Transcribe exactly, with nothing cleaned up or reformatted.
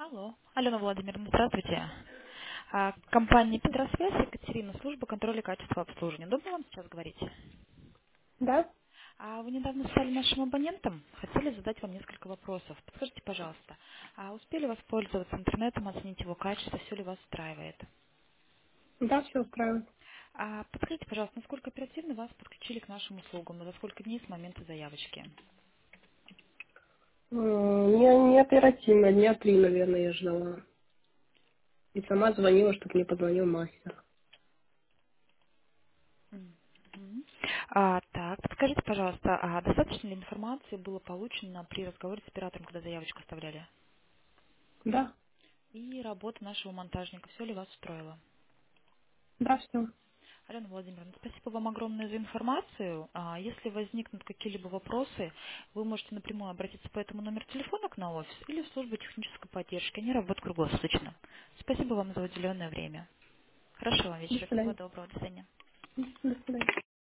Алло. Алена Владимировна, здравствуйте. А, Компания «Петросвязь», Екатерина, служба контроля качества обслуживания. Удобно вам сейчас говорить? Да, А Вы недавно стали нашим абонентом. Хотели задать вам несколько вопросов. Подскажите, пожалуйста, а успели воспользоваться интернетом, оценить его качество, все ли вас устраивает? да, все устраивает. А Подскажите, пожалуйста, насколько оперативно вас подключили к нашим услугам и за сколько дней с момента заявочки? М, Не, не оперативно, дня три, наверное, я ждала. И сама звонила, чтобы мне позвонил мастер. Мгм. А, так, подскажите, пожалуйста, а достаточно ли информации было получено при разговоре с оператором, когда заявочку оставляли? Да, И работа нашего монтажника. Все ли вас устроило? да, все. Алена Владимировна, спасибо вам огромное за информацию. А Если возникнут какие-либо вопросы, вы можете напрямую обратиться по этому номеру телефона к на офис или в службу технической поддержки. Они работают круглосуточно. Спасибо вам за уделенное время. Хорошего вам До вечера. Всего свидания. доброго. До свидания. До свидания.